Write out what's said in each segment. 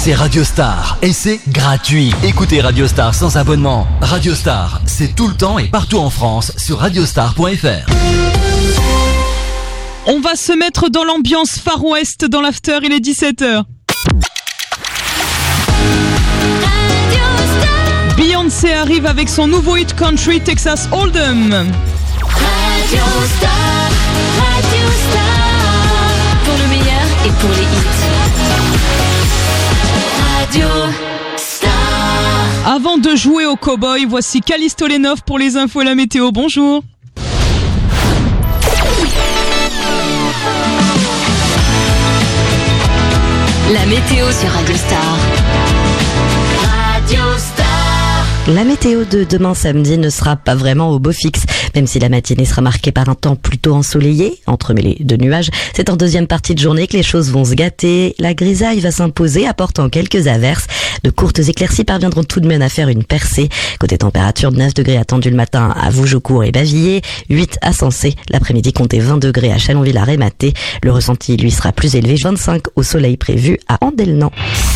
c'est Radio Star et c'est gratuit. Écoutez Radio Star sans abonnement. Radio Star, c'est tout le temps et partout en France sur radiostar.fr. On va se mettre dans l'ambiance Far West dans l'after, il est 17h. Beyoncé arrive avec son nouveau hit country Texas Hold'em. Radio Star, pour le meilleur et pour les hits. Radio Star. Avant de jouer au cowboy, voici Callisto Lenov pour les infos et la météo. Bonjour. La météo sur Radio Star. Radio Star. La météo de demain samedi ne sera pas vraiment au beau fixe, même si la matinée sera marquée par un temps plutôt ensoleillé, entremêlé de nuages. C'est en deuxième partie de journée que les choses vont se gâter. La grisaille va s'imposer, apportant quelques averses. De courtes éclaircies parviendront tout de même à faire une percée. Côté température, 9 degrés attendus le matin à Vougeaucourt et Bavillers, 8 à Sensé. L'après-midi, comptez 20 degrés à Chalonville-à-Rématé. Le ressenti, lui, sera plus élevé, 25 au soleil prévu à Andelnan.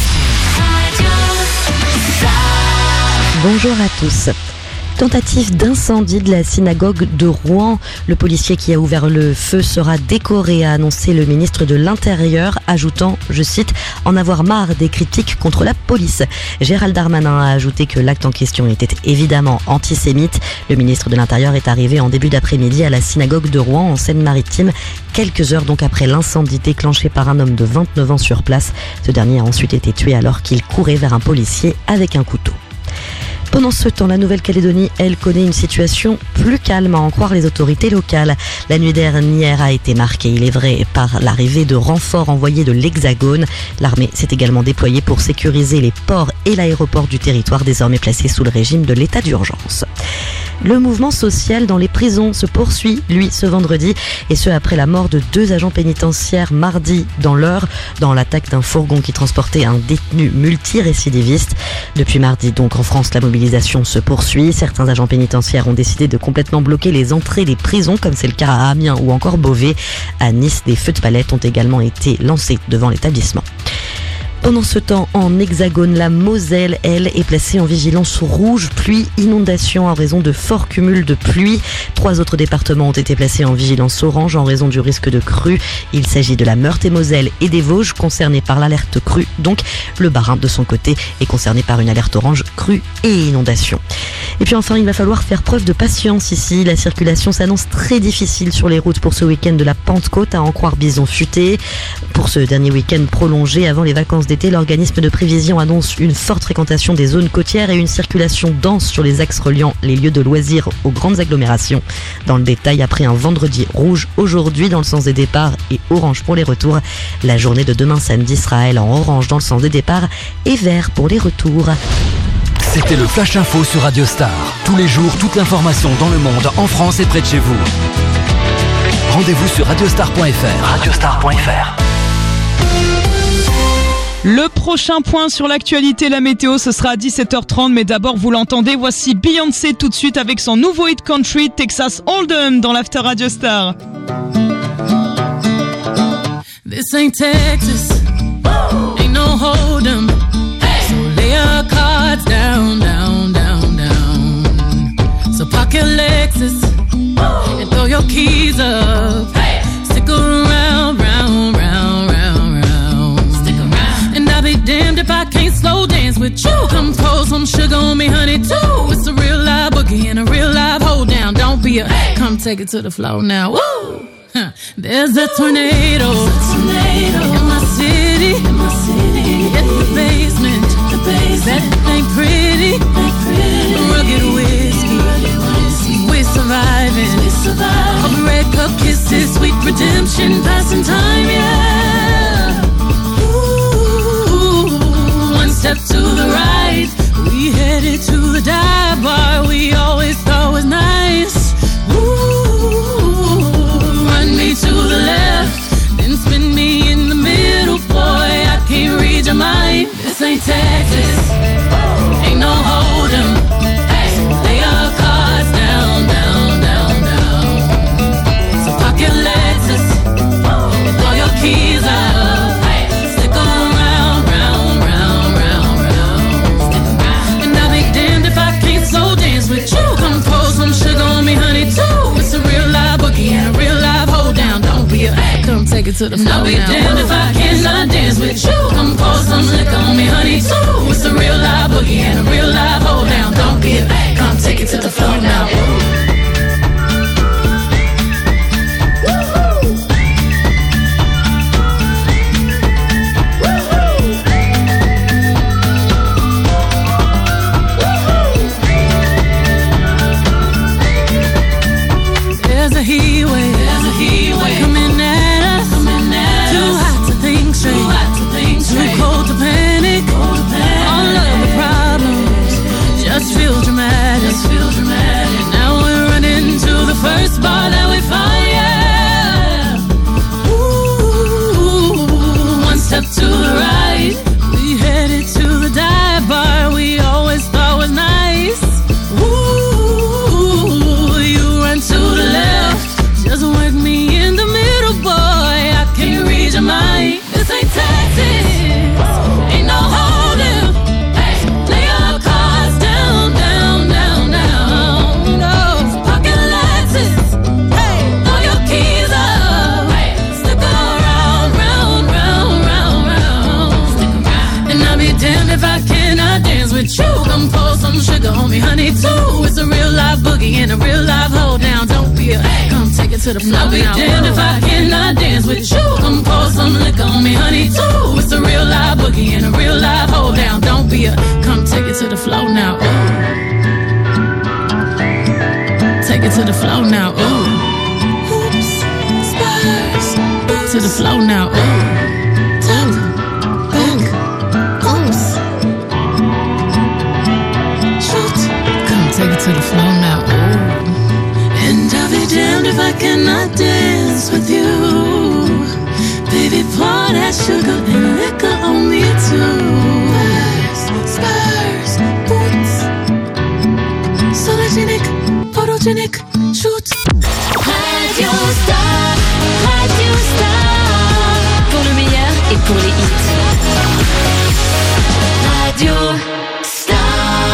Bonjour à tous. Tentative d'incendie de la synagogue de Rouen. Le policier qui a ouvert le feu sera décoré, a annoncé le ministre de l'Intérieur, ajoutant, je cite, « en avoir marre des critiques contre la police ». Gérald Darmanin a ajouté que l'acte en question était évidemment antisémite. Le ministre de l'Intérieur est arrivé en début d'après-midi à la synagogue de Rouen en Seine-Maritime, quelques heures donc après l'incendie déclenché par un homme de 29 ans sur place. Ce dernier a ensuite été tué alors qu'il courait vers un policier avec un couteau. Pendant ce temps, la Nouvelle-Calédonie, elle, connaît une situation plus calme, à en croire les autorités locales. La nuit dernière a été marquée, il est vrai, par l'arrivée de renforts envoyés de l'Hexagone. L'armée s'est également déployée pour sécuriser les ports et l'aéroport du territoire, désormais placé sous le régime de l'état d'urgence. Le mouvement social dans les prisons se poursuit, lui, ce vendredi, et ce après la mort de 2 agents pénitentiaires mardi dans l'Eure, dans l'attaque d'un fourgon qui transportait un détenu multirécidiviste. Depuis mardi, donc, en France, la mobilisation se poursuit. Certains agents pénitentiaires ont décidé de complètement bloquer les entrées des prisons, comme c'est le cas à Amiens ou encore Beauvais. À Nice, des feux de palette ont également été lancés devant l'établissement. Pendant ce temps, en Hexagone, la Moselle, elle, est placée en vigilance rouge, pluie, inondation en raison de forts cumuls de pluie. 3 autres départements ont été placés en vigilance orange en raison du risque de crue. Il s'agit de la Meurthe-et-Moselle et des Vosges, concernés par l'alerte crue. Donc, le Bas-Rhin, de son côté, est concerné par une alerte orange crue et inondation. Et puis enfin, il va falloir faire preuve de patience ici. La circulation s'annonce très difficile sur les routes pour ce week-end de la Pentecôte, à en croire Bison Futé. Pour ce dernier week-end prolongé avant les vacances d'été, l'organisme de prévision annonce une forte fréquentation des zones côtières et une circulation dense sur les axes reliant les lieux de loisirs aux grandes agglomérations. Dans le détail, après un vendredi rouge aujourd'hui dans le sens des départs et orange pour les retours, la journée de demain samedi sera elle en orange dans le sens des départs et vert pour les retours. C'était le Flash Info sur Radio Star. Tous les jours, toute l'information dans le monde, en France et près de chez vous. Rendez-vous sur radiostar.fr. Radiostar.fr. Le prochain point sur l'actualité, la météo, ce sera à 17h30, mais d'abord vous l'entendez, voici Beyoncé tout de suite avec son nouveau hit country Texas Hold'em dans l'After Radio Star. This ain't Texas, ain't no Hold'em, so lay your cards down, down, down, down. So park your Lexus and throw your keys up, stick around, round, round, round, round. Stick around. And I'll be damned if I can't slow dance with you. Come pour some sugar on me, honey, too. It's a real live boogie and a real live hold down. Don't be a, come take it to the floor now. Woo! Huh. There's a tornado in my city, at the basement. That ain't pretty, rugged whiskey. We're surviving. All the red cup kisses, sweet redemption, passing time, yeah. Ooh, one step to the right, we headed to the dive bar we always thought was nice. Ooh, run me to the left, then spin me in the middle, boy, I can't read your mind. This ain't Texas, ain't no Hold'em. Lay your cards down, down, down, down. So park your Lexus and throw your keys to the floor. I'll be damned if I cannot dance with you. Come pour some liquor on me, honey, too. It's a real live boogie and a real live hold down. Don't be a babe, come take it to the floor now. There's a heat wave coming at us. Too hot to think straight, too cold to panic. All of the problems just feel dramatic. Now we're running to the first bar that we find, yeah. Ooh, one step to the right, we headed to the dive bar we always thought was nice. Ooh, you run to the left, just work me in the middle, boy. I can't read your mind. This ain't Texas, ain't no holding. Lay your cards down, down, down, down. No, pocket Lexus, throw your keys up. Stick around, round, round, round, round. And I'll be damned if I cannot dance with you. Come pour some sugar on me, honey, too. It's a real live boogie and a real live hold down. Don't be a come take it to the floor. I'll be damned if I cannot dance with you. Come pour some liquor on me, honey, too. It's a real live boogie and a real live hold down. Don't be a come take it to the floor now. Ooh. Take it to the floor now. Ooh. Oops, spurs. To the floor now. Ooh. Top, back, oops. Shoot. Come take it to the floor now. Ooh. And I'll be damned if I cannot dance with you. Baby, pour that sugar and liquor on me too. Spurs, boots. Sologenic, photogenic, shoot. Radio Star, Radio Star. Pour le meilleur et pour les hits. Radio Star.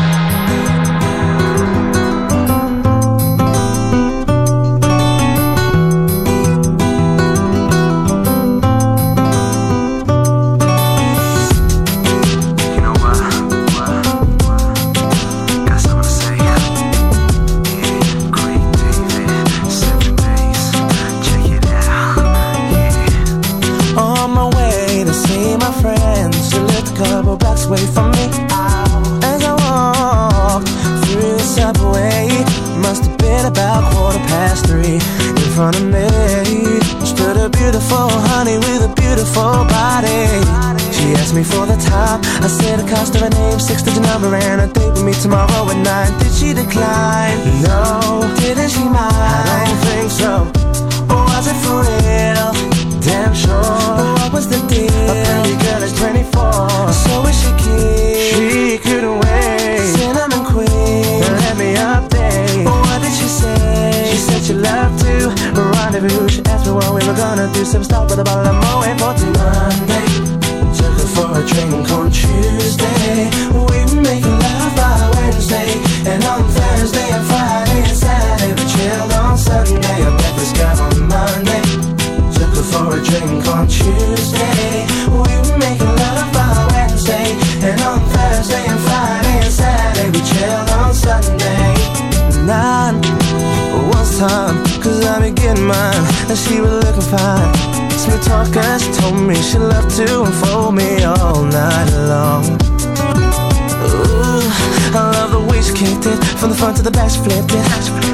Away from me as I walked through the subway. Must have been about 3:15. In front of me stood a beautiful honey with a beautiful body. She asked me for the time. I said the cost of her name, 6-digit number, and a date with me tomorrow at 9. Did she decline? No. Didn't she mind? I don't think so. Or was it for real? Damn sure. What was the deal? A pretty girl is 24. So is she keen? She couldn't wait. Cinnamon queen, let me update. What did she say? She said she loved to rendezvous. She asked me what we were gonna do. Some stop with a bottle of Moet for Monday. Took her for a drink on Tuesday. We were making love by Wednesday. And on Thursday and Friday and Saturday we chilled on Sunday. I met this girl on Monday. Took her for a drink on Tuesday. We were making love by Wednesday. And on Thursday and Friday and Saturday we chilled on Sunday. 9 was time, cause I be getting mine. And she was looking fine. Smooth talker, she told me she loved to unfold me all night long. Ooh, I love the way she kicked it. From the front to the back she flipped it.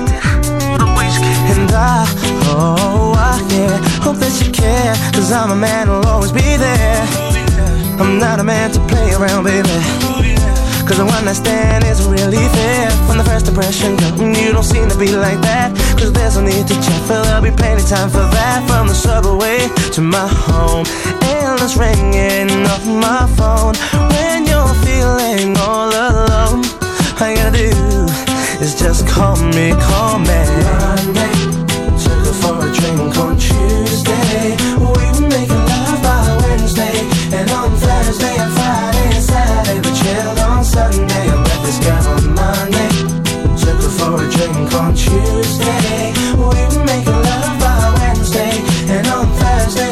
And yeah, hope that you care. Cause I'm a man who'll always be there. I'm not a man to play around, baby. Cause the one I stand isn't really fair. From the first impression, girl, you don't seem to be like that. Cause there's no need to check, for there'll be plenty time for that. From the subway to my home, endless ringing off my phone. When you're feeling all alone, all you gotta do is just call me, call me. Monday, took her for a drink on Tuesday. We were making love by Wednesday. And on Thursday and Friday and Saturday we chilled on Sunday. I met this girl on Monday. Took her for a drink on Tuesday. We were making love by Wednesday. And on Thursday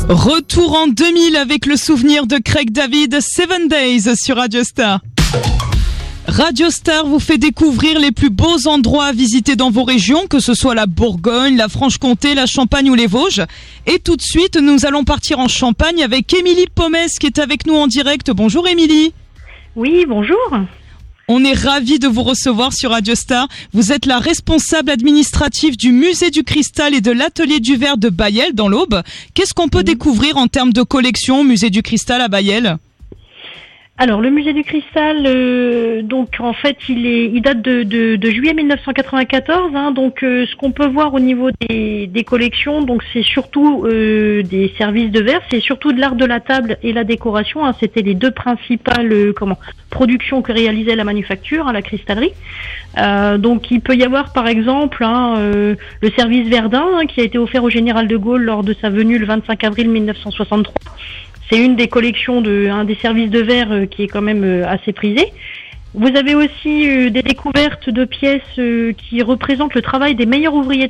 Retour en 2000 avec le souvenir de Craig David, 7 Days sur Radio Star. Radio Star vous fait découvrir les plus beaux endroits à visiter dans vos régions, que ce soit la Bourgogne, la Franche-Comté, la Champagne ou les Vosges. Et tout de suite, nous allons partir en Champagne avec Émilie Pomès qui est avec nous en direct. Bonjour Émilie. Oui, bonjour. On est ravis de vous recevoir sur Radio Star. Vous êtes la responsable administrative du Musée du Cristal et de l'Atelier du Verre de Bailleul dans l'Aube. Qu'est-ce qu'on peut découvrir en termes de collection au Musée du Cristal à Bailleul ? Alors le musée du Cristal, donc en fait il date de juillet 1994. Donc ce qu'on peut voir au niveau des collections, donc c'est surtout des services de verre, c'est surtout de l'art de la table et la décoration. C'était les deux principales productions que réalisait la manufacture, la cristallerie. Donc il peut y avoir par exemple le service Verdun qui a été offert au général de Gaulle lors de sa venue le 25 avril 1963. C'est une des collections un des services de verre qui est quand même assez prisée. Vous avez aussi des découvertes de pièces qui représentent le travail des meilleurs ouvriers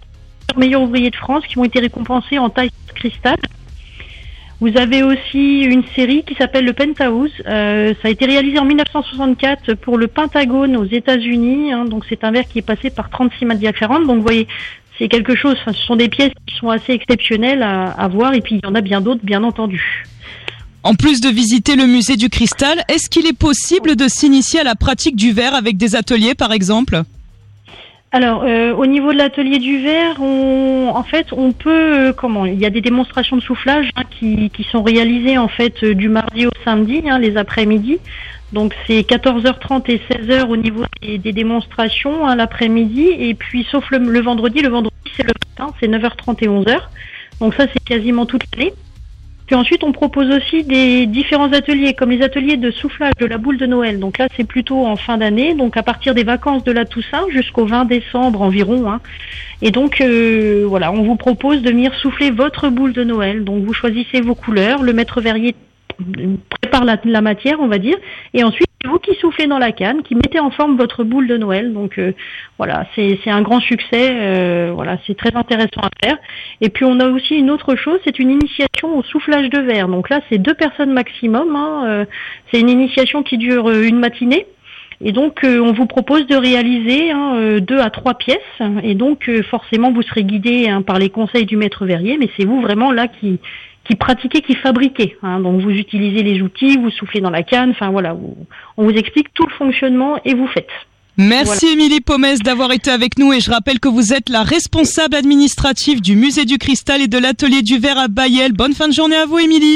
de France qui ont été récompensés en taille cristal. Vous avez aussi une série qui s'appelle le Penthouse. Ça a été réalisé en 1964 pour le Pentagone aux États-Unis. Donc c'est un verre qui est passé par 36 matières différentes. Donc vous voyez, c'est quelque chose, ce sont des pièces qui sont assez exceptionnelles à voir, et puis il y en a bien d'autres, bien entendu. En plus de visiter le musée du Cristal, est-ce qu'il est possible de s'initier à la pratique du verre avec des ateliers par exemple ? Alors, au niveau de l'atelier du verre, on peut, il y a des démonstrations de soufflage qui sont réalisées en fait du mardi au samedi, les après-midi. Donc c'est 14h30 et 16h au niveau des démonstrations l'après-midi, et puis sauf le vendredi c'est le matin, c'est 9h30 et 11h. Donc ça c'est quasiment toute l'année. Puis ensuite on propose aussi des différents ateliers, comme les ateliers de soufflage de la boule de Noël. Donc là c'est plutôt en fin d'année, donc à partir des vacances de la Toussaint jusqu'au 20 décembre environ. Et donc on vous propose de venir souffler votre boule de Noël. Donc vous choisissez vos couleurs, le maître verrier prépare la matière, on va dire, et ensuite c'est vous qui soufflez dans la canne, qui mettez en forme votre boule de Noël. Donc c'est un grand succès, c'est très intéressant à faire. Et puis on a aussi une autre chose, c'est une initiation au soufflage de verre. Donc là c'est 2 personnes maximum, c'est une initiation qui dure une matinée. Et donc on vous propose de réaliser 2 à 3 pièces, et donc forcément vous serez guidé par les conseils du maître verrier, mais c'est vous vraiment là qui pratiquez, qui fabriquez. Donc vous utilisez les outils, vous soufflez dans la canne, on vous explique tout le fonctionnement et vous faites. Merci Émilie Pomès d'avoir été avec nous, et je rappelle que vous êtes la responsable administrative du Musée du Cristal et de l'Atelier du Verre à Bailleul. Bonne fin de journée à vous Émilie.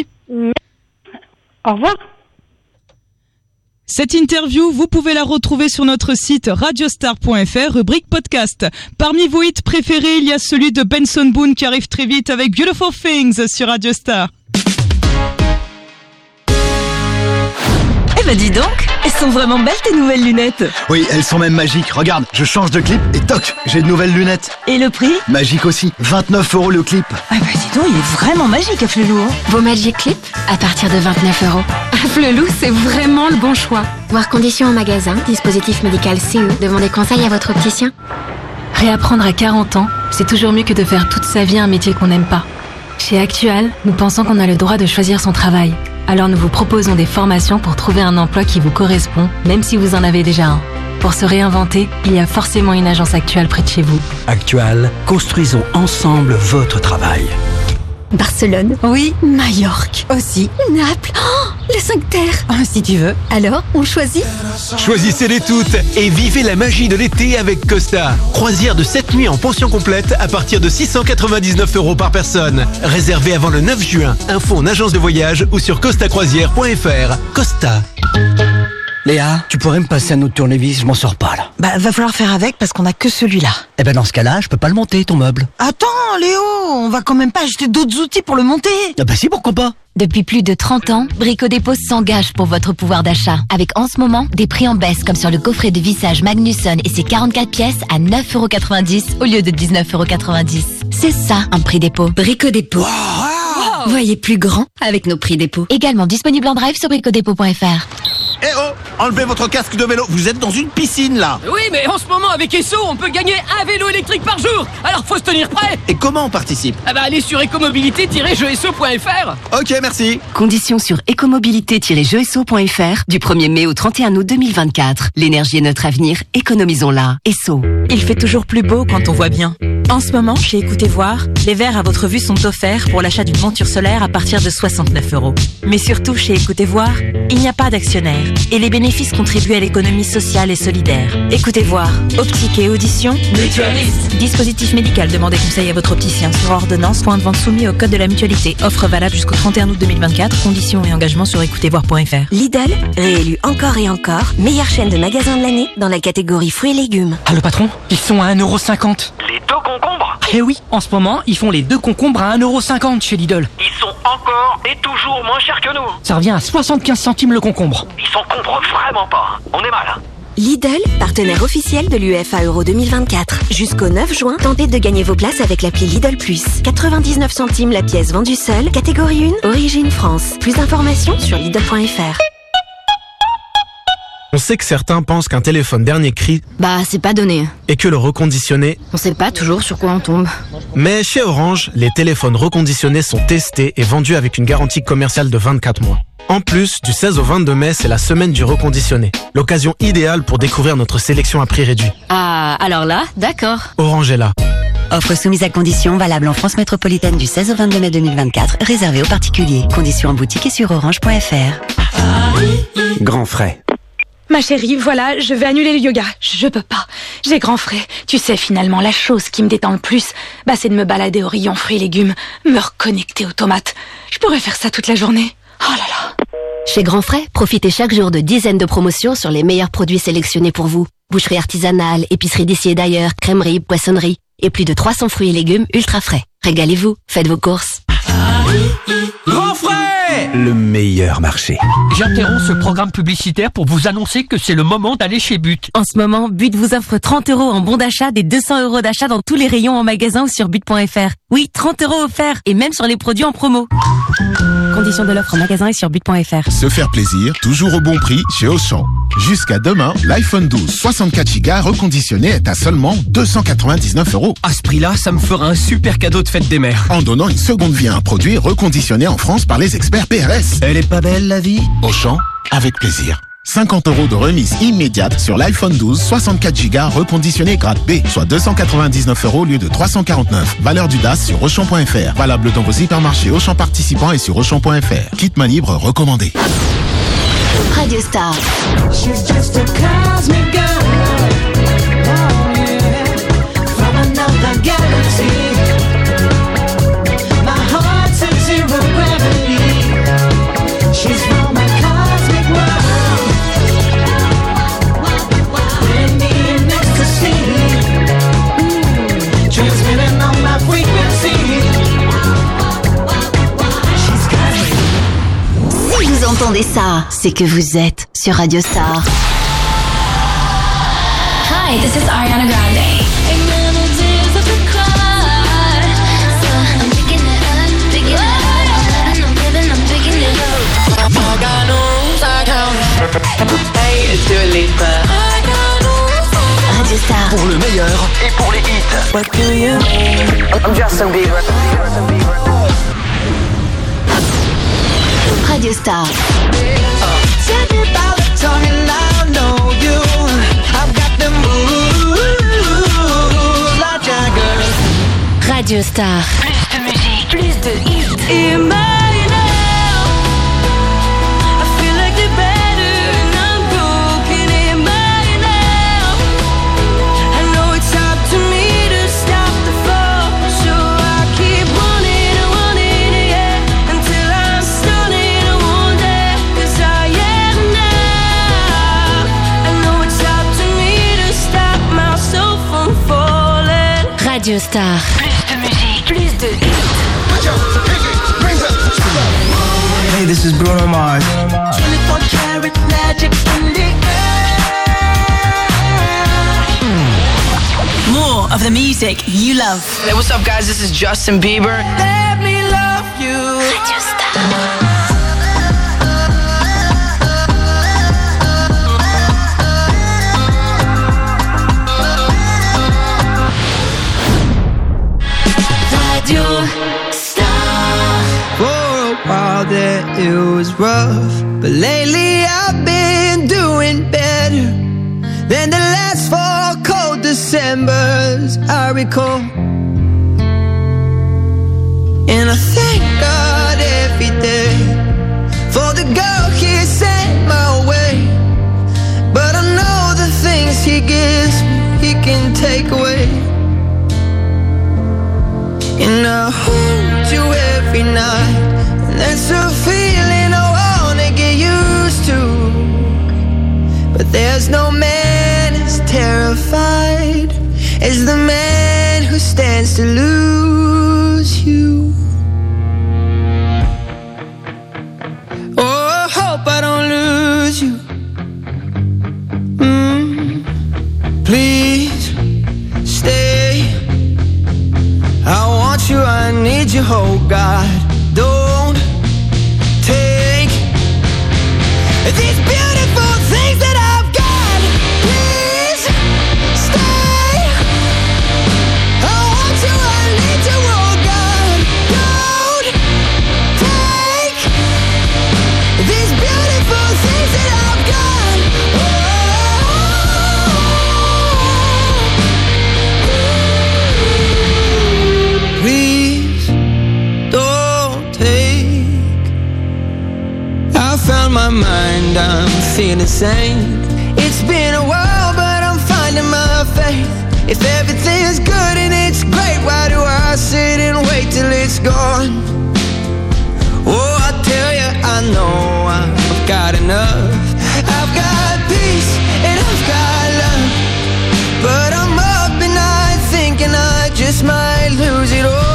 Au revoir. Cette interview, vous pouvez la retrouver sur notre site radiostar.fr, rubrique podcast. Parmi vos hits préférés, il y a celui de Benson Boone qui arrive très vite avec Beautiful Things sur Radio Star. Eh ben dis donc, elles sont vraiment belles tes nouvelles lunettes. Oui, elles sont même magiques. Regarde, je change de clip et toc, j'ai de nouvelles lunettes. Et le prix ? Magique aussi, 29 € le clip. Ah bah dis donc, il est vraiment magique à Flelou. Vos Magic Clip à partir de 29 €. À Flelou, c'est vraiment le bon choix. Voir conditions en magasin, dispositif médical CE. Demandez conseil à votre opticien. Réapprendre à 40 ans, c'est toujours mieux que de faire toute sa vie un métier qu'on n'aime pas. Chez Actual, nous pensons qu'on a le droit de choisir son travail. Alors nous vous proposons des formations pour trouver un emploi qui vous correspond, même si vous en avez déjà un. Pour se réinventer, il y a forcément une agence Actual près de chez vous. Actual, construisons ensemble votre travail. Barcelone. Oui. Majorque. Aussi. Naples. Oh, les 5 terres. Si tu veux. Alors, on choisit ? Choisissez-les toutes et vivez la magie de l'été avec Costa. Croisière de 7 nuits en pension complète à partir de 699 € par personne. Réservé avant le 9 juin. Info en agence de voyage ou sur costacroisière.fr. Costa. Léa, tu pourrais me passer un autre tournevis, je m'en sors pas là. Bah va falloir faire avec parce qu'on a que celui-là. Eh ben dans ce cas-là, je peux pas le monter ton meuble. Attends Léo, on va quand même pas acheter d'autres outils pour le monter. Ah bah si, pourquoi pas. Depuis plus de 30 ans, Brico Dépôt s'engage pour votre pouvoir d'achat. Avec en ce moment, des prix en baisse comme sur le coffret de vissage Magnusson et ses 44 pièces à 9,90 € au lieu de 19,90 €. C'est ça un prix dépôt. Brico Dépôt. Voyez plus grand avec nos prix dépôt. Également disponible en drive sur bricodépôt.fr. Eh oh, enlevez votre casque de vélo, vous êtes dans une piscine là. Oui, mais en ce moment avec Esso, on peut gagner un vélo électrique par jour. Alors faut se tenir prêt. Et comment on participe? Allez sur ecomobilité-jeesso.fr. Ok, merci. Conditions sur ecomobilité-jeesso.fr du 1er mai au 31 août 2024. L'énergie est notre avenir, économisons-la. Esso. Il fait toujours plus beau quand on voit bien. En ce moment, chez Écoutez Voir, les verres à votre vue sont offerts pour l'achat d'une monture solaire à partir de 69 €. Mais surtout, chez Écoutez Voir, il n'y a pas d'actionnaire et les bénéfices contribuent à l'économie sociale et solidaire. Écoutez Voir, optique et audition, mutualiste. Dispositif médical, demandez conseil à votre opticien sur ordonnance, point de vente soumis au code de la mutualité. Offre valable jusqu'au 31 août 2024, conditions et engagements sur écoutezvoir.fr. Lidl, réélu encore et encore, meilleure chaîne de magasins de l'année dans la catégorie fruits et légumes. Allô patron, ils sont à 1,50 €. Les 2 concombres? Eh oui, en ce moment, ils font les 2 concombres à 1,50 € chez Lidl. Ils sont encore et toujours moins chers que nous. Ça revient à 75 centimes le concombre. Ils s'en comprennent vraiment pas. On est mal. Lidl, partenaire officiel de l'UEFA Euro 2024. Jusqu'au 9 juin, tentez de gagner vos places avec l'appli Lidl Plus. 99 centimes la pièce vendue seule, catégorie 1, origine France. Plus d'informations sur Lidl.fr. On sait que certains pensent qu'un téléphone dernier cri, c'est pas donné. Et que le reconditionné, on sait pas toujours sur quoi on tombe. Mais chez Orange, les téléphones reconditionnés sont testés et vendus avec une garantie commerciale de 24 mois. En plus, du 16 au 22 mai, c'est la semaine du reconditionné. L'occasion idéale pour découvrir notre sélection à prix réduit. Ah, alors là, d'accord. Orange est là. Offre soumise à conditions, valable en France métropolitaine du 16 au 22 mai 2024, réservée aux particuliers. Conditions en boutique et sur orange.fr. Grand frais. Ma chérie, voilà, je vais annuler le yoga. Je peux pas. J'ai grand frais. Tu sais, finalement, la chose qui me détend le plus, c'est de me balader au rayon fruits et légumes, me reconnecter aux tomates. Je pourrais faire ça toute la journée. Oh là là. Chez Grand Frais, profitez chaque jour de dizaines de promotions sur les meilleurs produits sélectionnés pour vous. Boucherie artisanale, épicerie d'ici et d'ailleurs, crèmerie, poissonnerie et plus de 300 fruits et légumes ultra frais. Régalez-vous, faites vos courses. Grand frais, le meilleur marché. J'interromps ce programme publicitaire pour vous annoncer que c'est le moment d'aller chez But. En ce moment, But vous offre 30 € en bon d'achat, des 200 € d'achat dans tous les rayons en magasin ou sur but.fr. Oui, 30 € offerts et même sur les produits en promo. Conditions de l'offre en magasin et sur but.fr. Se faire plaisir, toujours au bon prix chez Auchan. Jusqu'à demain, l'iPhone 12 64 Go reconditionné est à seulement 299 €. À ce prix-là, ça me fera un super cadeau de fête des mères. En donnant une seconde vie à un produit reconditionné en France par les experts PRS. Elle est pas belle la vie? Auchan, avec plaisir. 50 € de remise immédiate sur l'iPhone 12 64 Go reconditionné grade B, soit 299 € au lieu de 349. Valeur du DAS sur Auchan.fr. Valable dans vos hypermarchés Auchan participants et sur Auchan.fr. Kit main libre recommandé. Radio Star. She's just a cosmic girl. Oh yeah. From another galaxy. My heart's at zero gravity. She's from a cosmic world. Putting me in ecstasy. Transmitting on my frequency. She's cosmic. Si vous entendez ça, c'est que vous êtes sur Radio Star. Hi, this is Ariana Grande. Hey, it's Dua Lipa. Radio Star. Pour le meilleur et pour les hits. What do you mean? I'm Justin Bieber. Radio Star. Radio Star. Plus de musique, plus de hits. Radio Star. Plus de musique, plus de hits. Hey, this is Bruno Mars. 24 karat magic in the air. More of the music you love. Hey, what's up, guys? This is Justin Bieber. Let me love you. Radio Star. Radio Star. For a while there it was rough, but lately I've been doing better than the last 4 cold Decembers I recall. And I thank God every day for the girl He sent my way. But I know the things He gives me, He can take away. And I hold you every night, and that's a feeling I wanna get used to. But there's no man as terrified as the man who stands to lose you. Oh, I hope I don't lose you. Please stay. I want you, I need you, oh God. Don't take these beautiful things that I've got. Please stay. I want you, I need you, oh God. Don't take these beautiful things that I've got. Please don't take. I found my mind, I'm feeling sane. It's been a while, but I'm finding my faith. If everything's good and it's great, why do I sit and wait till it's gone? Oh, I tell you, I know I've got enough. I've got peace and I've got love, but I'm up at night thinking I just might lose it all.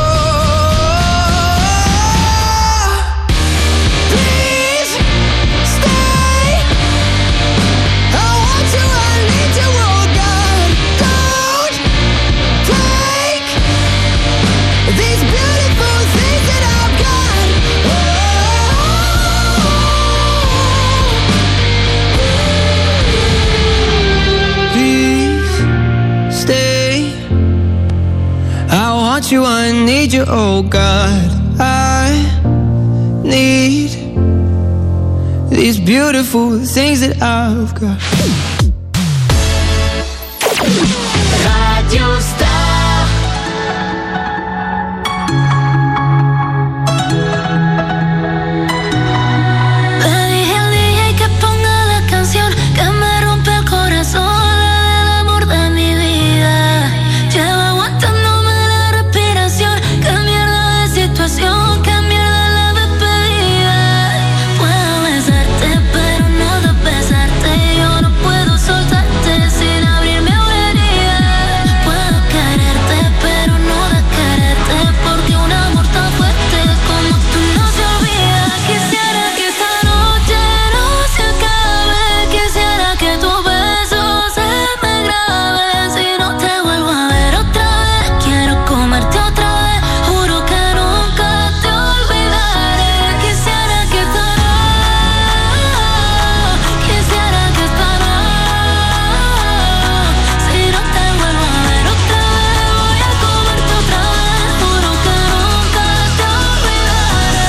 Please stay. I want you, I need you, oh God. Don't take these beautiful things that I've got. Please stay. I want you, I need you, oh God. I need these beautiful things that I've got. Radio Star. Le dije al DJ que ponga la canción que me rompe el corazón, la del amor de mi vida. Llevo aguantándome la respiración. Qué mierda de situación, qué mierda la despedida. Puedo besarte, pero no de besarte. Yo no puedo soltarte sin abrirme a herida. Puedo quererte, pero no de quererte, porque un amor tan fuerte como tú no se olvida. Quisiera que esta noche no se acabe. Quisiera que tus besos se me graben. Si no te vuelvo a ver otra vez, quiero comerte otra vez. Juro que nunca te olvidaré. Quisiera que esta noche, quisiera que esta noche, si no te vuelvo a ver otra vez, voy a comerte otra vez. Juro que nunca te olvidaré.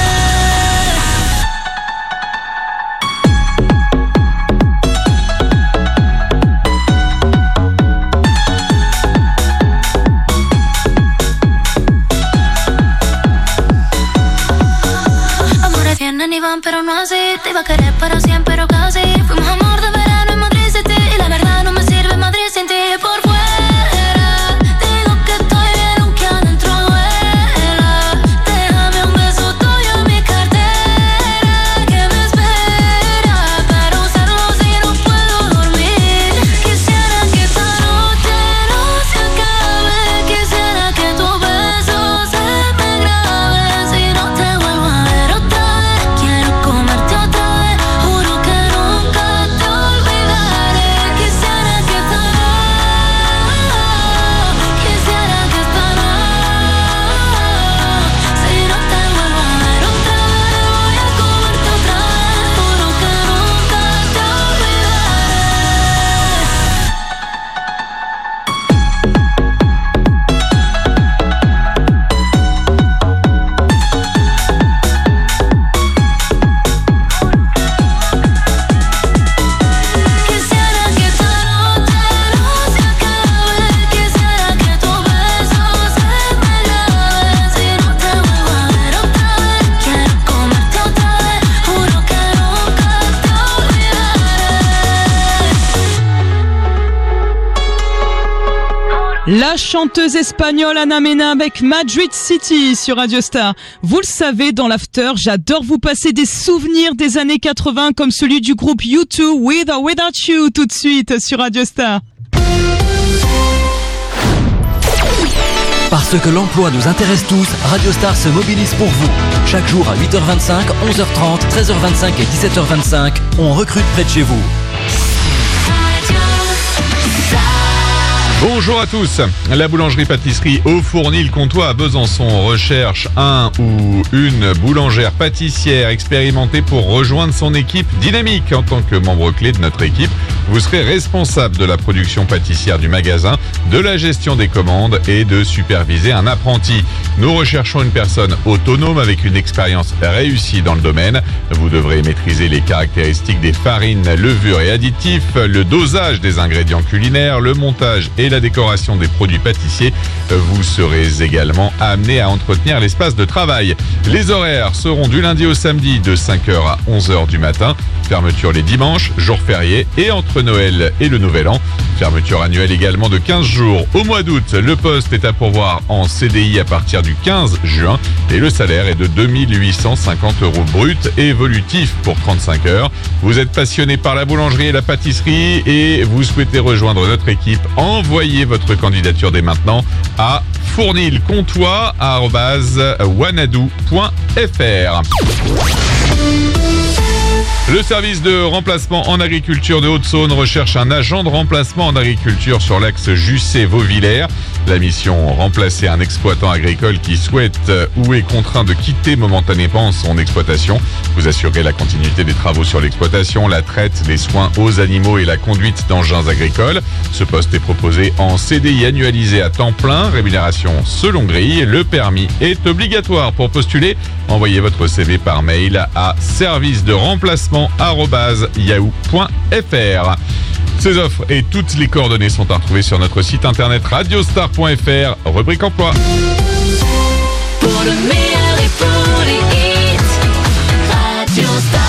Amores vienen y van, pero no así. Te iba a querer para siempre, pero casi. Fuimos amor de verano en Madrid City, y la verdad no me sirve Madrid sin ti. Por fuera digo que estoy bien, aunque adentro duela. Déjame un beso tuyo en mi cartera, que me espera para usarlo si no puedo dormir. Quisiera que esta noche no se acabe. Quisiera que tus besos se me graben. Si no te vuelvo a ver otra vez, quiero comerte otra vez. Juro que no La chanteuse espagnole Ana Mena avec Madrid City sur Radio Star. Vous le savez, dans l'after, j'adore vous passer des souvenirs des années 80 comme celui du groupe U2 With or Without You tout de suite sur Radio Star. Parce que l'emploi nous intéresse tous, Radio Star se mobilise pour vous. Chaque jour à 8h25, 11h30, 13h25 et 17h25, on recrute près de chez vous. Bonjour à tous. La boulangerie-pâtisserie Au Fournil-Comtois à Besançon recherche un ou une boulangère pâtissière expérimentée pour rejoindre son équipe dynamique. En tant que membre clé de notre équipe, vous serez responsable de la production pâtissière du magasin, de la gestion des commandes et de superviser un apprenti. Nous recherchons une personne autonome avec une expérience réussie dans le domaine. Vous devrez maîtriser les caractéristiques des farines, levures et additifs, le dosage des ingrédients culinaires, le montage et la décoration des produits pâtissiers. Vous serez également amené à entretenir l'espace de travail. Les horaires seront du lundi au samedi de 5h à 11h du matin. Fermeture les dimanches, jours fériés et entre Noël et le Nouvel An. Fermeture annuelle également de 15 jours au mois d'août. Le poste est à pourvoir en CDI à partir du 15 juin et le salaire est de 2850 € brut et évolutif pour 35 heures. Vous êtes passionné par la boulangerie et la pâtisserie et vous souhaitez rejoindre notre équipe. Envoyez votre candidature dès maintenant à fournilcomtois@wanadoo.fr. Le service de remplacement en agriculture de Haute-Saône recherche un agent de remplacement en agriculture sur l'axe Jussé-Vauvillers. La mission, remplacer un exploitant agricole qui souhaite ou est contraint de quitter momentanément son exploitation. Vous assurez la continuité des travaux sur l'exploitation, la traite, les soins aux animaux et la conduite d'engins agricoles. Ce poste est proposé en CDI annualisé à temps plein, rémunération selon grille. Le permis est obligatoire. Pour postuler, envoyez votre CV par mail à service-de-remplacement@yahoo.fr. Ces offres et toutes les coordonnées sont à retrouver sur notre site internet radiostar.fr, rubrique emploi. Pour le meilleur et pour les hits, Radio Star.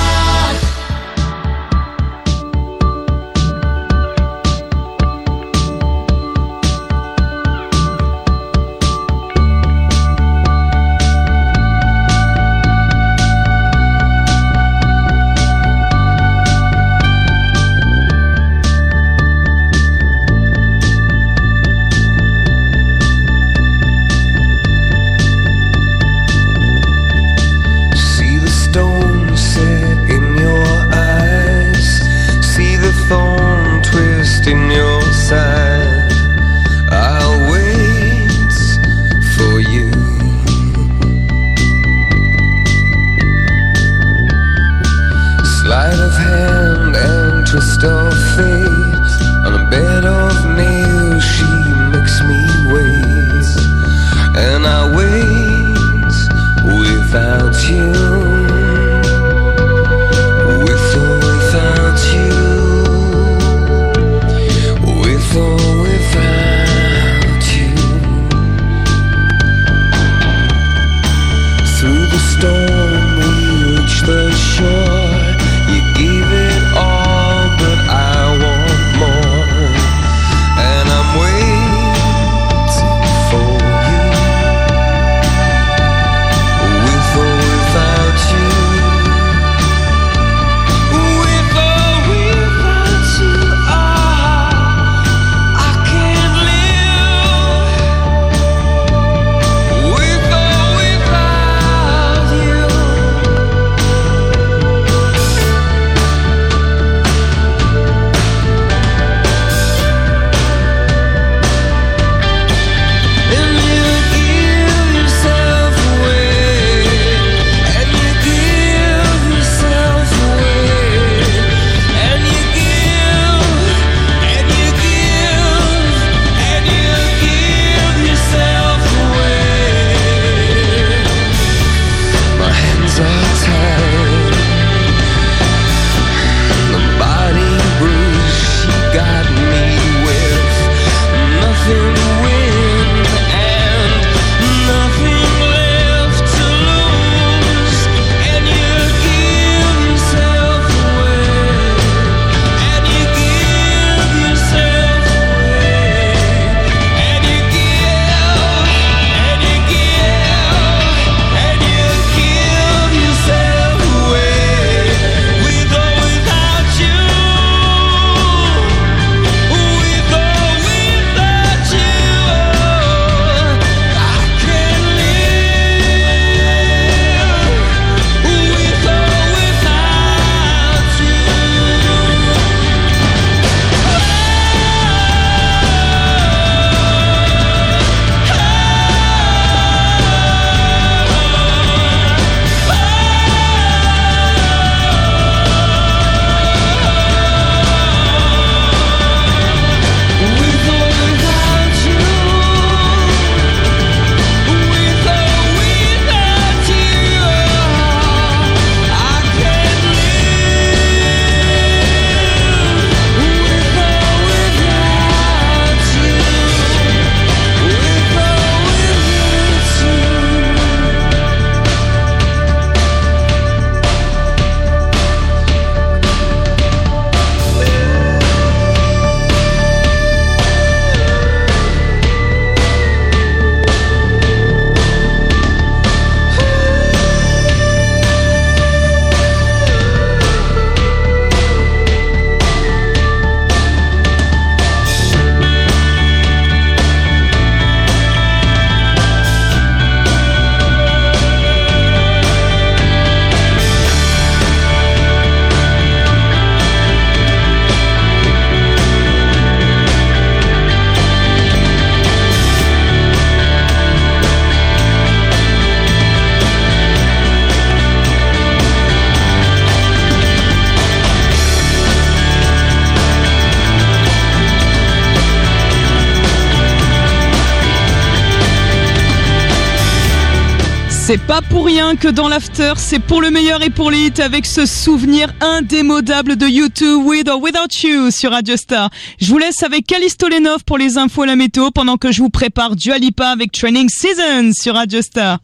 C'est pas pour rien que dans l'after, c'est pour le meilleur et pour les hits avec ce souvenir indémodable de U2 With or Without You sur Radio Star. Je vous laisse avec Callisto Lenov pour les infos et la météo pendant que je vous prépare Dua Lipa avec Training Season sur Radio Star.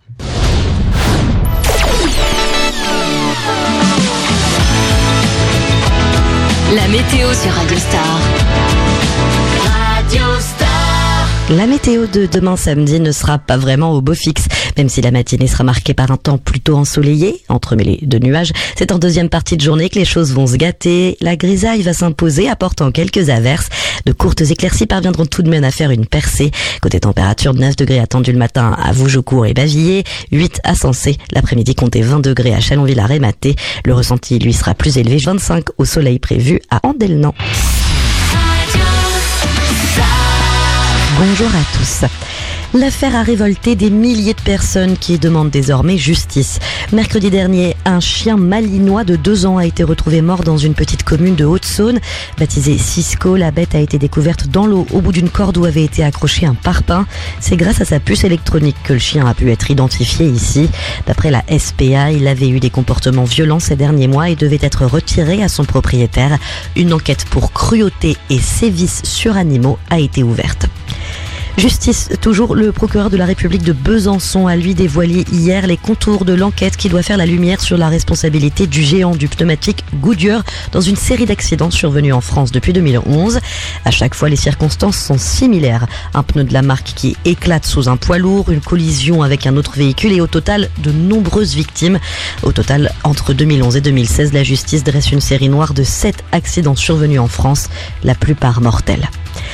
La météo sur Radio Star. Radio Star. La météo de demain samedi ne sera pas vraiment au beau fixe, même si la matinée sera marquée par un temps plutôt ensoleillé, entremêlé de nuages. C'est en deuxième partie de journée que les choses vont se gâter. La grisaille va s'imposer, apportant quelques averses. De courtes éclaircies parviendront tout de même à faire une percée. Côté température, 9 degrés attendus le matin à Vougeaucourt et Bavilliers, 8 à Sensé. L'après-midi, comptez 20 degrés à Chalonville-à-Rématé. Le ressenti, lui, sera plus élevé, 25 au soleil prévu à Andelnan. Bonjour à tous. L'affaire a révolté des milliers de personnes qui demandent désormais justice. Mercredi dernier, un chien malinois de 2 ans a été retrouvé mort dans une petite commune de Haute-Saône. Baptisée Cisco, la bête a été découverte dans l'eau au bout d'une corde où avait été accroché un parpaing. C'est grâce à sa puce électronique que le chien a pu être identifié ici. D'après la SPA, il avait eu des comportements violents ces derniers mois et devait être retiré à son propriétaire. Une enquête pour cruauté et sévices sur animaux a été ouverte. Justice, toujours, le procureur de la République de Besançon a lui dévoilé hier les contours de l'enquête qui doit faire la lumière sur la responsabilité du géant du pneumatique Goodyear dans une série d'accidents survenus en France depuis 2011. À chaque fois, les circonstances sont similaires. Un pneu de la marque qui éclate sous un poids lourd, une collision avec un autre véhicule et au total, de nombreuses victimes. Au total, entre 2011 et 2016, la justice dresse une série noire de 7 accidents survenus en France, la plupart mortels.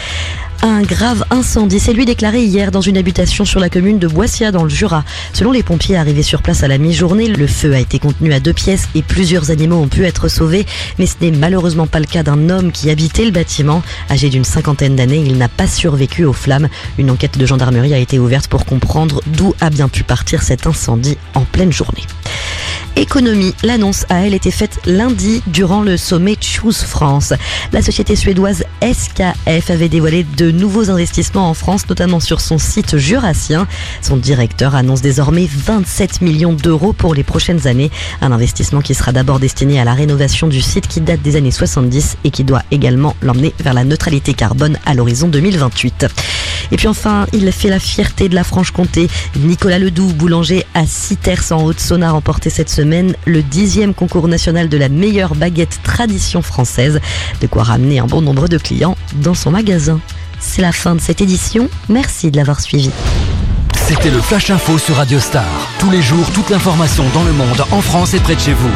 Un grave incendie s'est lui déclaré hier dans une habitation sur la commune de Boissiat dans le Jura. Selon les pompiers arrivés sur place à la mi-journée, le feu a été contenu à 2 pièces et plusieurs animaux ont pu être sauvés. Mais ce n'est malheureusement pas le cas d'un homme qui habitait le bâtiment. Âgé d'une 50aine d'années, il n'a pas survécu aux flammes. Une enquête de gendarmerie a été ouverte pour comprendre d'où a bien pu partir cet incendie en pleine journée. Économie, l'annonce a elle été faite lundi durant le sommet Choose France. La société suédoise SKF avait dévoilé de nouveaux investissements en France, notamment sur son site jurassien. Son directeur annonce désormais 27 millions d'euros pour les prochaines années. Un investissement qui sera d'abord destiné à la rénovation du site qui date des années 70 et qui doit également l'emmener vers la neutralité carbone à l'horizon 2028. Et puis enfin, il fait la fierté de la Franche-Comté. Nicolas Ledoux, boulanger à Citers en Haute-Saône, a remporté cette semaine le 10e concours national de la meilleure baguette tradition française. De quoi ramener un bon nombre de clients dans son magasin. C'est la fin de cette édition. Merci de l'avoir suivi. C'était le Flash Info sur Radio Star. Tous les jours, toute l'information dans le monde, en France et près de chez vous.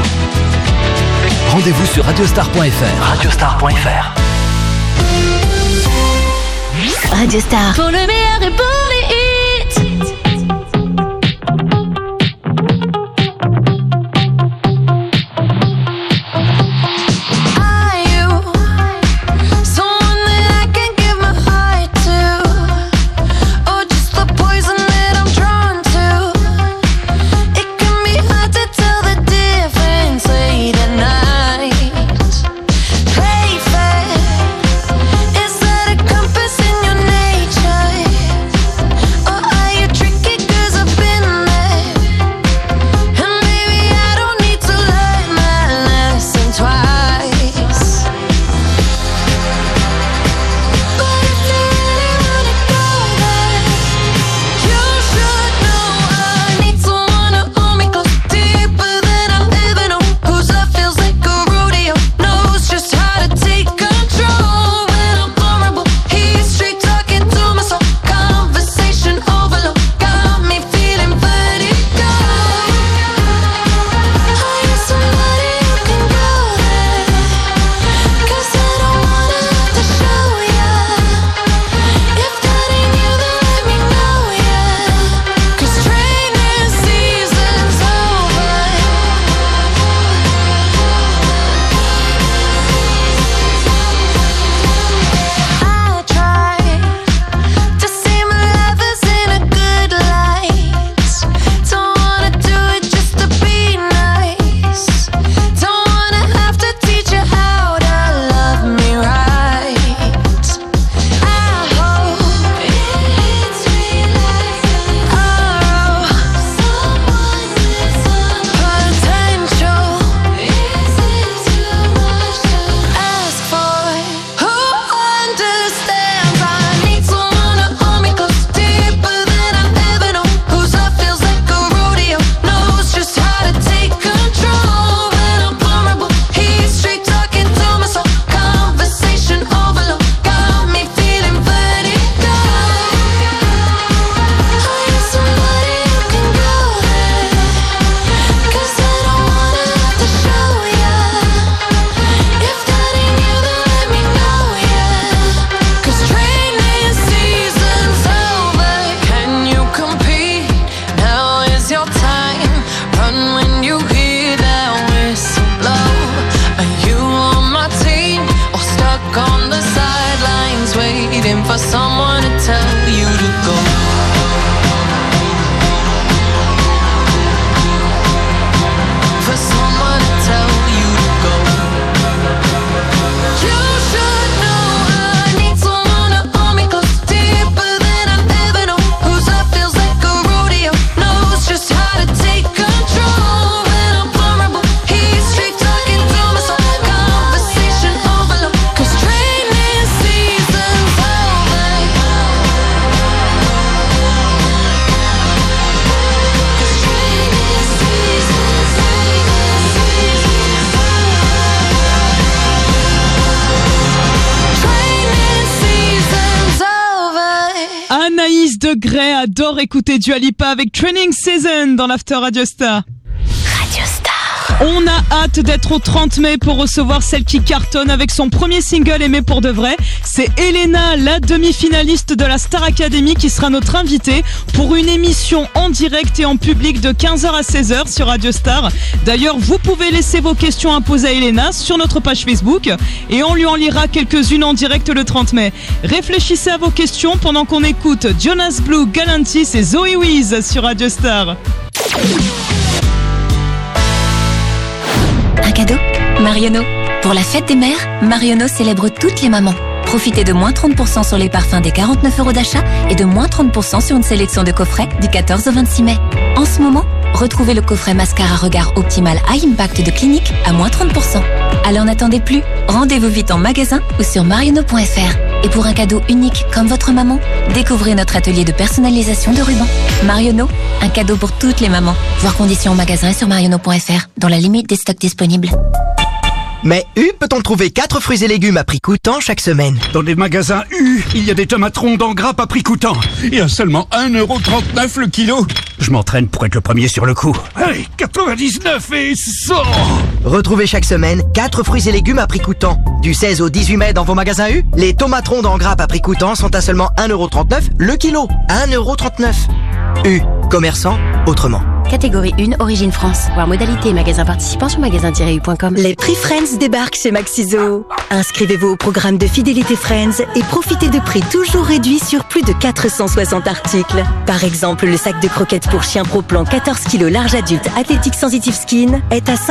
Rendez-vous sur radiostar.fr. Radiostar.fr. Radio Star. Pour le meilleur et pour les hits. Are you someone that I can give my heart to? Or just the poison that I'm drawn to? It can be hard to tell the difference late at night. Play fair. Is that a compass in your nature? degrés adore écouter Dua Lipa avec Training Season dans l'After Radio Star. Radio Star. On a hâte d'être au 30 mai pour recevoir celle qui cartonne avec son premier single Aimé pour de vrai. C'est Elena, la demi-finaliste de la Star Academy, qui sera notre invitée pour une émission en direct et en public de 15h à 16h sur Radio Star. D'ailleurs, vous pouvez laisser vos questions à poser à Elena sur notre page Facebook et on lui en lira quelques-unes en direct le 30 mai. Réfléchissez à vos questions pendant qu'on écoute Jonas Blue, Galantis et Zoe Wiz sur Radio Star. Un cadeau Marionneau. Pour la fête des mères, Marionneau célèbre toutes les mamans. Profitez de moins 30% sur les parfums des 49 € d'achat et de moins 30% sur une sélection de coffrets du 14 au 26 mai. En ce moment, retrouvez le coffret mascara regard optimal High Impact de Clinique à moins 30%. Alors n'attendez plus, rendez-vous vite en magasin ou sur marionneau.fr. Et pour un cadeau unique comme votre maman, découvrez notre atelier de personnalisation de rubans. Marionneau, un cadeau pour toutes les mamans. Voir conditions en magasin et sur marionneau.fr, dans la limite des stocks disponibles. Mais U peut-on trouver 4 fruits et légumes à prix coûtant chaque semaine? Dans les magasins U, il y a des tomates rondes en grappe à prix coûtant. Et à seulement 1,39 € le kilo. Je m'entraîne pour être le premier sur le coup. Allez, 99 et 100. Retrouvez chaque semaine 4 fruits et légumes à prix coûtant. Du 16 au 18 mai dans vos magasins U, les tomates rondes en grappe à prix coûtant sont à seulement 1,39 € le kilo. 1,39 €. U, commerçant autrement. Catégorie 1, Origine France. Voir modalité et magasins participants sur magasin-u.com. Les prix Friends débarquent chez Maxiso. Inscrivez-vous au programme de fidélité Friends et profitez de prix toujours réduits sur plus de 460 articles. Par exemple, le sac de croquettes pour chien Pro Plan 14 kg large adulte Athletic Sensitive Skin est à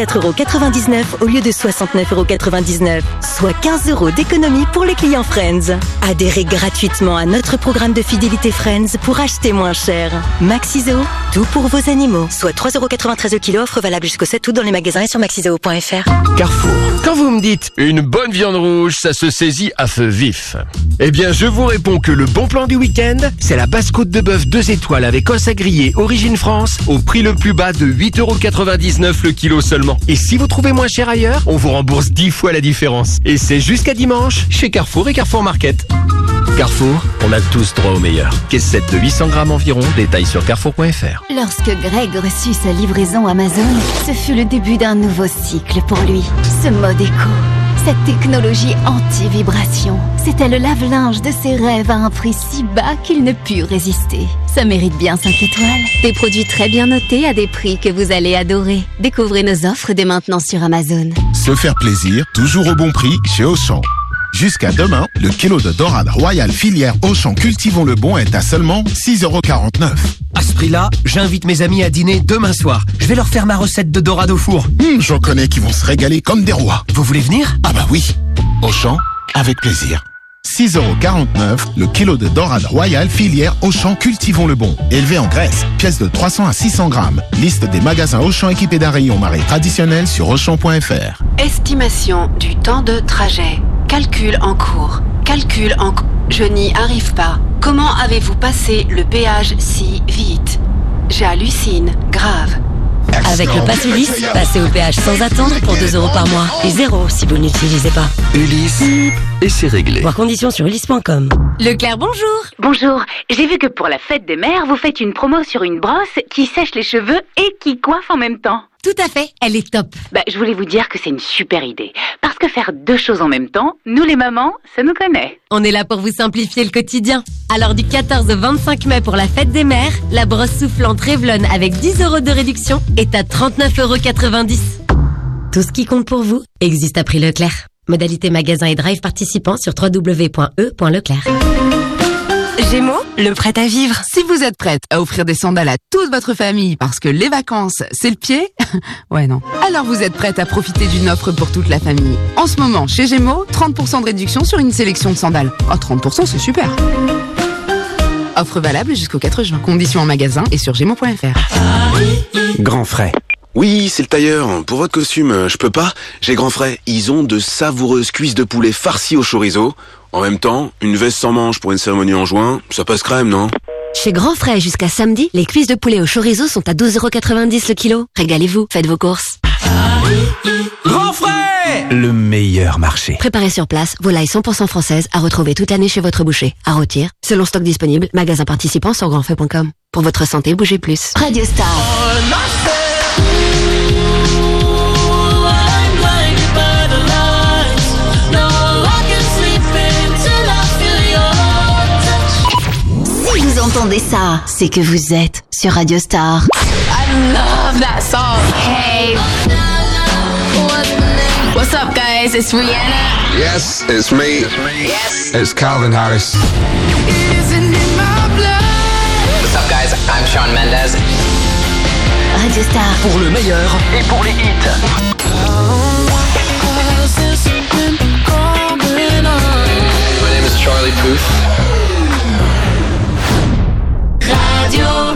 54,99 € au lieu de 69,99 €, soit 15 € d'économie pour les clients Friends. Adhérez gratuitement à notre programme de fidélité Friends pour acheter moins cher. Maxiso, tout pour vos animaux. Soit 3,93 € le kilo, offre valable jusqu'au 7 août dans les magasins et sur maxiseo.fr. Carrefour. Quand vous me dites une bonne viande rouge, ça se saisit à feu vif. Eh bien, je vous réponds que le bon plan du week-end, c'est la basse-côte de bœuf 2 étoiles avec os à griller Origine France au prix le plus bas de 8,99 € le kilo seulement. Et si vous trouvez moins cher ailleurs, on vous rembourse 10 fois la différence. Et c'est jusqu'à dimanche chez Carrefour et Carrefour Market. Carrefour, on a tous droit au meilleur. Caisse 7 de 800 grammes environ, détails sur carrefour.fr. Lorsque Greg reçut sa livraison Amazon, ce fut le début d'un nouveau cycle pour lui. Ce mode éco, cette technologie anti-vibration, c'était le lave-linge de ses rêves à un prix si bas qu'il ne put résister. Ça mérite bien 5 étoiles. Des produits très bien notés à des prix que vous allez adorer. Découvrez nos offres dès maintenant sur Amazon. Se faire plaisir, toujours au bon prix chez Auchan. Jusqu'à demain, le kilo de dorade royale filière Auchan Cultivons le Bon est à seulement 6,49 €. À ce prix-là, j'invite mes amis à dîner demain soir. Je vais leur faire ma recette de dorade au four. J'en connais qui vont se régaler comme des rois. Vous voulez venir? Ah bah oui. Auchan, avec plaisir. 6,49 € le kilo de dorade royale filière Auchan Cultivons le Bon. Élevé en Grèce, pièce de 300 à 600 grammes. Liste des magasins Auchan équipés d'un rayon marée traditionnel sur Auchan.fr. Estimation du temps de trajet. Calcul en cours. Calcul en cours. Je n'y arrive pas. Comment avez-vous passé le péage si vite? J'hallucine. Grave. Avec le Pass Ulysse, passez au péage sans attendre pour 2 € par mois. Et 0 si vous ne l'utilisez pas. Ulysse, et c'est réglé. Voir conditions sur ulysse.com. Leclerc, bonjour. Bonjour, j'ai vu que pour la fête des mères, vous faites une promo sur une brosse qui sèche les cheveux et qui coiffe en même temps. Tout à fait, elle est top. Je voulais vous dire que c'est une super idée. Parce que faire 2 choses en même temps, nous les mamans, ça nous connaît. On est là pour vous simplifier le quotidien. Alors du 14 au 25 mai pour la fête des mères, la brosse soufflante Revlon avec 10 € de réduction est à 39,90 €. Tout ce qui compte pour vous existe à prix Leclerc. Modalité magasin et drive participant sur www.e.leclerc. Gémeaux, le prêt à vivre. Si vous êtes prête à offrir des sandales à toute votre famille parce que les vacances, c'est le pied, ouais non. Alors vous êtes prête à profiter d'une offre pour toute la famille. En ce moment, chez Gémeaux, 30% de réduction sur une sélection de sandales. Oh, 30%, c'est super. Offre valable jusqu'au 4 juin. Conditions en magasin et sur gémeaux.fr. Grand Frais. Oui, c'est le tailleur. Pour votre costume, je peux pas. J'ai Grand Frais. Ils ont de savoureuses cuisses de poulet farcies au chorizo. En même temps, une veste sans manches pour une cérémonie en juin, ça passe crème, non? Chez Grand Frais jusqu'à samedi, les cuisses de poulet au chorizo sont à 12,90 € le kilo. Régalez-vous, faites vos courses. Grand Frais, le meilleur marché. Préparez sur place, volailles 100% françaises à retrouver toute l'année chez votre boucher. À rôtir, selon stock disponible, magasin participant sur grandfait.com. Pour votre santé, bougez plus. Radio Star. Si vous entendez ça, c'est que vous êtes sur Radio Star. I love that song. Hey. What's up, guys? It's Rihanna. Yes, it's me. Yes. It's Calvin Harris. What's up, guys? I'm Shawn Mendes. Radio Star. Pour le meilleur et pour les hits. My name is Charlie Puth. Radio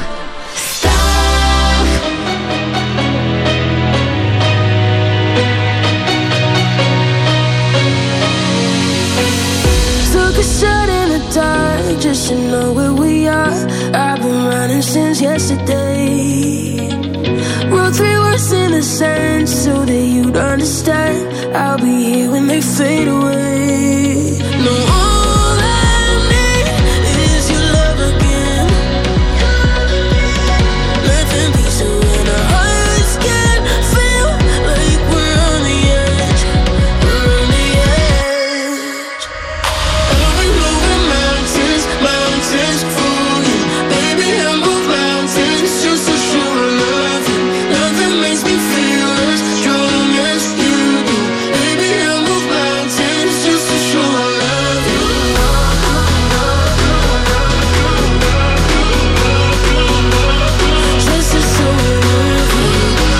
Took a shot in the dark just to know where we are. I've been running since yesterday. Wrote 3 words in the sand so that you'd understand. I'll be here when they fade away. No, all I need is your love again. Nothing beats it when our hearts can feel like we're on the edge. We're on the edge. I've been moving mountains for you. Baby, I move mountains just to show I love you. Nothing makes me feel as strong as you do. Baby, I move mountains just to show I love you. Just to show I love you.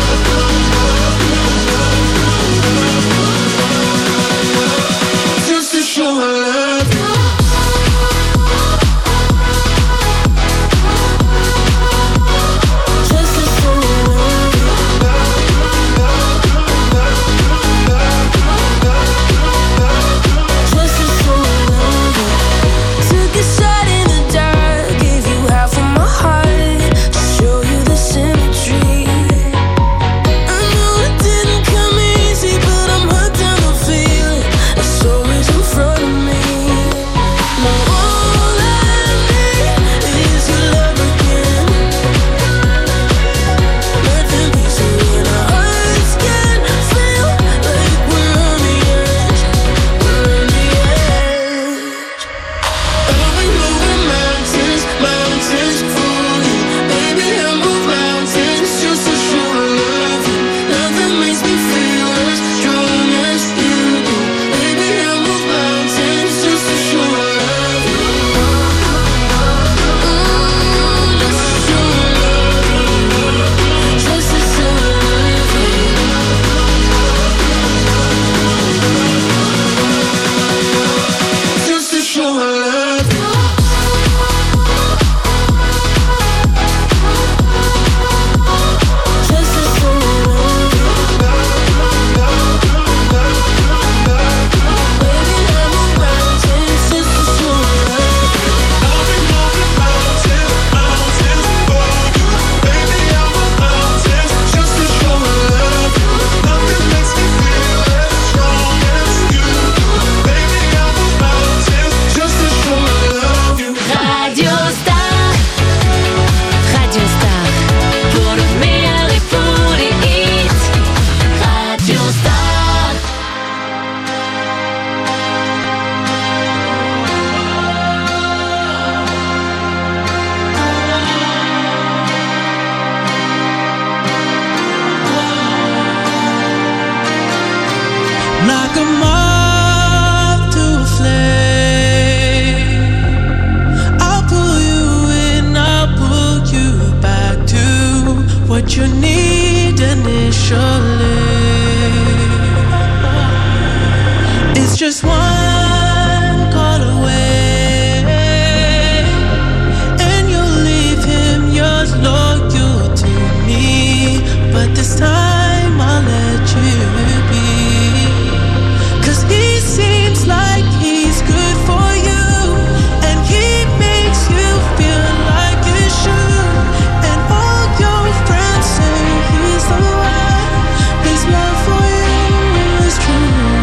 Just to show I love you. Just to show I love you. Just to show I love you. Took a shot in the dark, gave you half of my heart to show you the symmetry. I know it didn't come easy, but I'm hooked on the feeling. It's always in front of me. No, all I need is your love again. Nothing beats it when our hearts can feel like we're on the edge. We're on the edge. I've been moving mountains for you. Baby, I move mountains just to show I love you. Nothing makes me feel as strong as you do. Baby, I move mountains just to show I love you. Just to show I love you. Just to show I love you. Just to show I love you. Just to show I love you. Baby, I move mountains just to show I love you. I've been moving mountains for you. Baby, I move mountains just to show I love you. Nothing makes me feel as strong as you do. Baby, I move mountains just to show I love you. Radio Star. Radio Star. Pour le meilleur et pour les hits. Radio Star. Like a moth to a flame, I'll pull you in, I'll pull you back to what you need initially. It's just one call away, and you'll leave him yours loyal to me. But this time I'll let you be. 'Cause he seems like he's good for you, and he makes you feel like you should. And all your friends say he's the one. His love for you is true.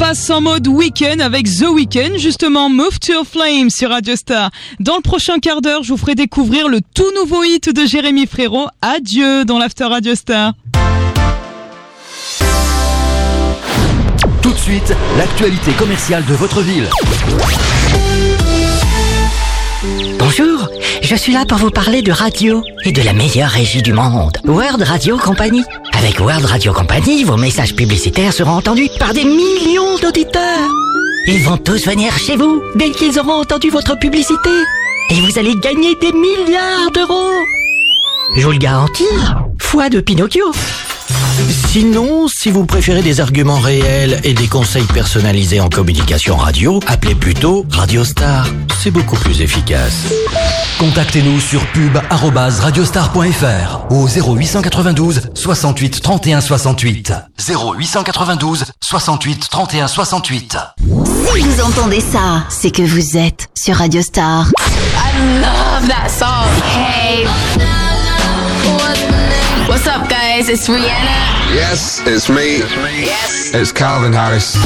passe en mode week-end avec The Weeknd, justement Move to a Flame sur Radio Star. Dans le prochain quart d'heure, je vous ferai découvrir le tout nouveau hit de Jérémy Frérot, Adieu, dans l'After Radio Star. Tout de suite, l'actualité commerciale de votre ville. Bonjour, je suis là pour vous parler de radio et de la meilleure régie du monde, World Radio Company. Avec World Radio Company, vos messages publicitaires seront entendus par des millions d'auditeurs. Ils vont tous venir chez vous dès qu'ils auront entendu votre publicité. Et vous allez gagner des milliards d'euros. Je vous le garantis, foi de Pinocchio. Sinon, si vous préférez des arguments réels et des conseils personnalisés en communication radio, appelez plutôt Radio Star. C'est beaucoup plus efficace. Contactez-nous sur pub@radiostar.fr au 0892 68 31 68. 0892 68 31 68. Si vous entendez ça, c'est que vous êtes sur Radio Star. I love that song. Hey. What's up, guys? It's Rihanna. Yes, it's me. Yes. It's Calvin Harris.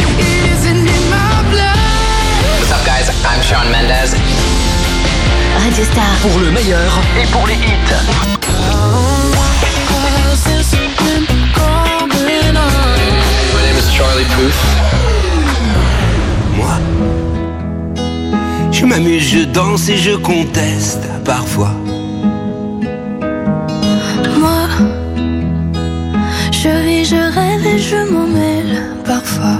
What's up, guys? I'm Shawn Mendes. Radio Star. Pour le meilleur et pour les hits. My name is Charlie Puth. Moi, je m'amuse, je danse et je conteste parfois. Moi, je vis, je rêve et je m'en mêle parfois.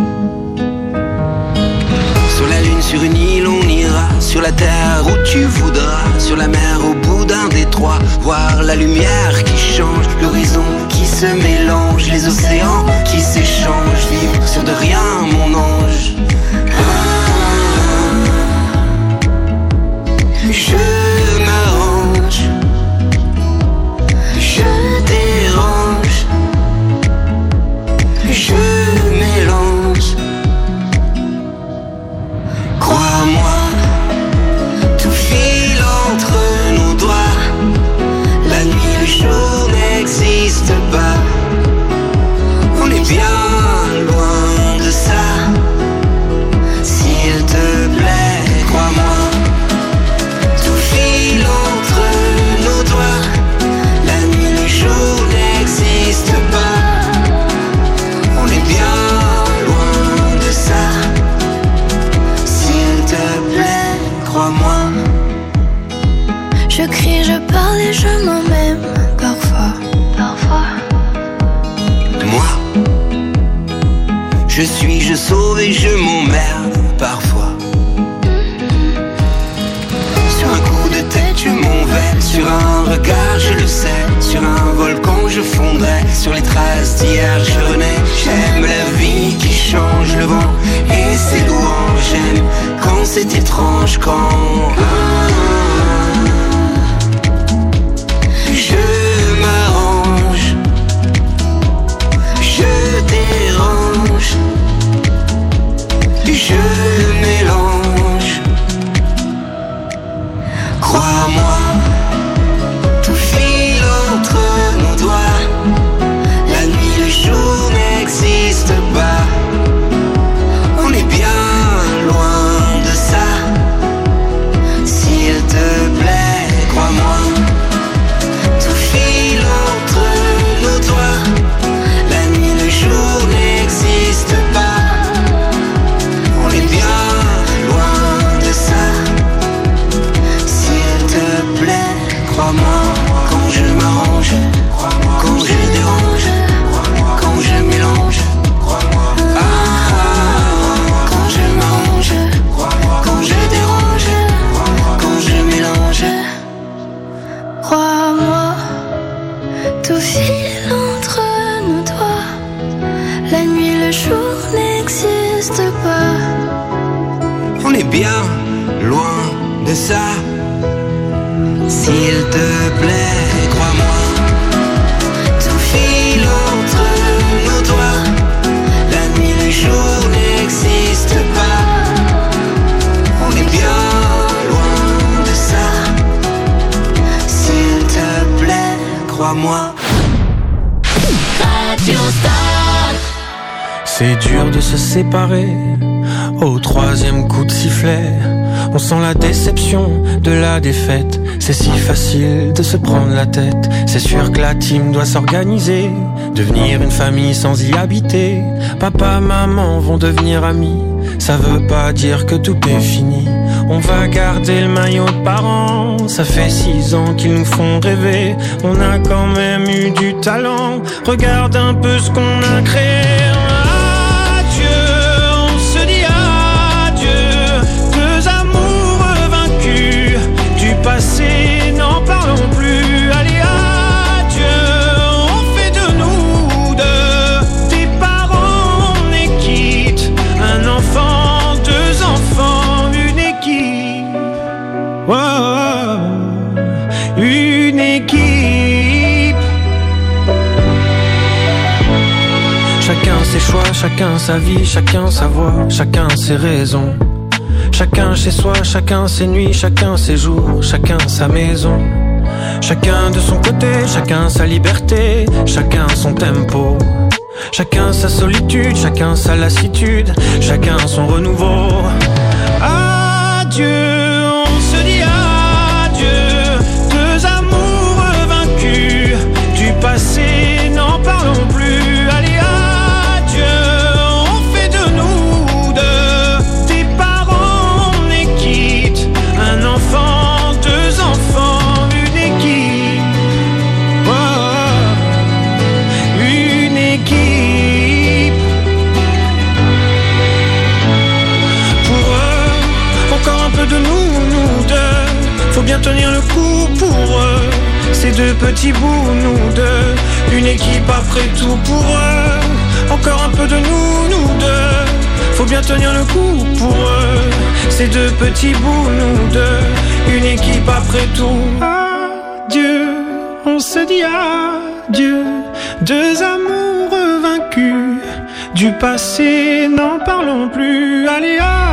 Sur la lune, sur une île, on ira. Sur la terre où tu voudras. Sur la mer, au bout d'un détroit. Voir la lumière qui change. L'horizon qui se mélange. Les océans qui s'échangent. Vivre sur de rien, mon ange. Je m'arrange. Je dérange. Je mélange. Crois-moi, tout file entre nos doigts. La nuit, le jour n'existe pas. On est bien loin de ça. S'il te plaît, crois-moi. Tout file entre nos doigts. La nuit, le jour n'existe pas. On est bien loin de ça. S'il te plaît, crois-moi. Je crie, je parle et je m'en même parfois. Parfois. Moi, je suis, je sauve et je m'emmerde parfois. Sur un coup de tête, je m'envole. Sur un regard, je le sais. Sur un volcan, je fondrai. Sur les traces d'hier, je renais. J'aime la vie qui change le vent et ses louanges. J'aime quand c'est étrange, quand je m'arrange. Je dérange. Je mélange. Crois-moi, tout file entre nos doigts. La nuit, le jour n'existe pas. On est bien loin de ça. S'il te plaît, crois-moi. Tout file entre nos doigts. La nuit, le jour n'existe pas. On est bien loin de ça. S'il te plaît, crois-moi. Quand je m'arrange, quand je dérange, quand je mélange. Quand je m'arrange, quand je dérange, quand je mélange. Crois-moi, tout file entre nos doigts. La nuit, le jour n'existe pas. On est bien loin de ça. S'il te plaît, crois-moi. Tout file entre nos doigts. La nuit, le jour n'existe pas. On est bien loin de ça. S'il te plaît, crois-moi. Radio Star. C'est dur de se séparer. Au troisième coup de sifflet, on sent la déception de la défaite. C'est si facile de se prendre la tête. C'est sûr que la team doit s'organiser, devenir une famille sans y habiter. Papa, maman vont devenir amis. Ça veut pas dire que tout est fini. On va garder le maillot de parents. Ça fait 6 ans qu'ils nous font rêver. On a quand même eu du talent. Regarde un peu ce qu'on a créé. Passé, n'en parlons plus. Allez, adieu, on fait de nous deux des parents, on est quitte. Un enfant, 2 enfants, une équipe. Oh, une équipe. Chacun ses choix, chacun sa vie, chacun sa voix, chacun ses raisons. Chacun chez soi, chacun ses nuits, chacun ses jours, chacun sa maison. Chacun de son côté, chacun sa liberté, chacun son tempo. Chacun sa solitude, chacun sa lassitude, chacun son renouveau. Adieu, on se dit adieu. 2 amours vaincus, du passé, n'en parlons plus. Allez, adieu, on fait de nous deux des parents, on est quitte. Un enfant, 2 enfants, une équipe. Oh, une équipe. Pour eux, encore un peu de nous deux. Faut bien tenir le coup pour eux. Ces 2 petits bouts, nous deux. Une équipe après tout pour eux. Encore un peu de nous deux. Faut bien tenir le coup pour eux. Ces 2 petits bouts, nous deux. Une équipe après tout. Adieu, on se dit adieu. 2 amours vaincus. Du passé, n'en parlons plus. Allez, adieu.